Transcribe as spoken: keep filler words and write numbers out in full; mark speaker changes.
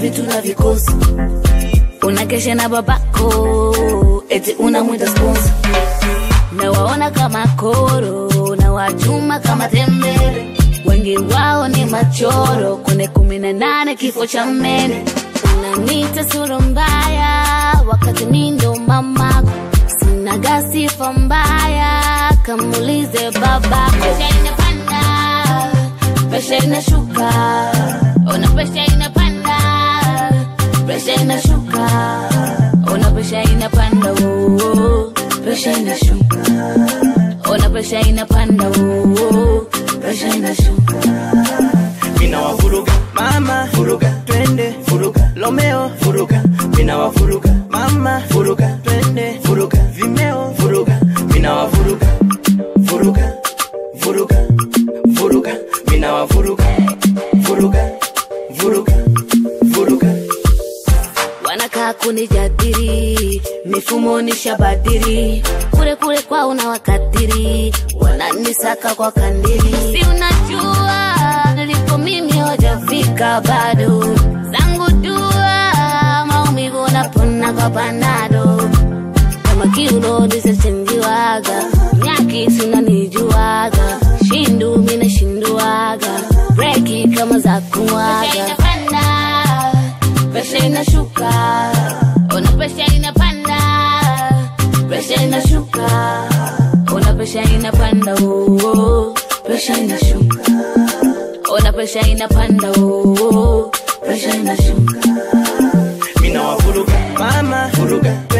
Speaker 1: vitu na vikosi. Unakesha na babako, eti unamwita sponsor. Na waona kama koro, na wachuma kama tembele. Wengi wao ni machoro, kune kumi na nane kifo cha mene. Unanita sura mbaya, wakati mindo mamako. Sina gasifa mbaya, kamulize babako. Pesha inapanda, pesha inashuka. Ona pesha inapanda, pesha inashuka. Ona pesha inapanda, oh, pesha inashuka. Ona pesha inapanda, oh, pesha inashuka.
Speaker 2: Mina wafuruga, mama, furuga, twende, furuga, Lomeo, furuga, mina wafuruga, mama, furuga, twende, furuga, Vimeo, furuga, mina wafuruga, furuga, furuga, furuga, mina wafuruga, furuga, furuga, furuga.
Speaker 1: Wanaka kunijadiri, mifumo nishabadiri. Kule kule kwa unawakatiri, wananisaka kwa kandiri. Si unajua, nilipo mimi hojafika bado. Zangu dua, maumivu napona kwa panado. Kama kiuno nisechenjiwaga, nyaki sinanijuaga. Shindu mina shinduaga, breaki kama za kumwaga. Pesha inapanda, pesha inashuka. Ona pesha inapanda, pesha inashuka. Ona pesha inapanda, oh, pesha inashuka. Ona pesha inapanda, oh, pesha inashuka.
Speaker 2: Mina wafuruga, mama, furuga,